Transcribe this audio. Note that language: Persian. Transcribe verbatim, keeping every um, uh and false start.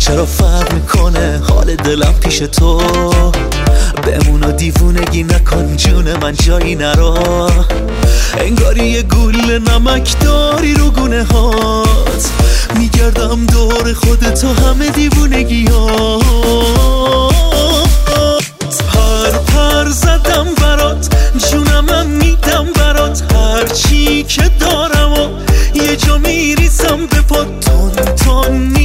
چرا فرق میکنه حال دلم پیش تو؟ بمون و دیوونگی نکن جون من جایی نرا. انگاری یه گول نمک داری رو گونه هات، میگردم دور خودتو همه دیوونگی ها. پر پر زدم برات جونم میدم برات، هرچی که دارم و یه جا میریزم به پا. تون تون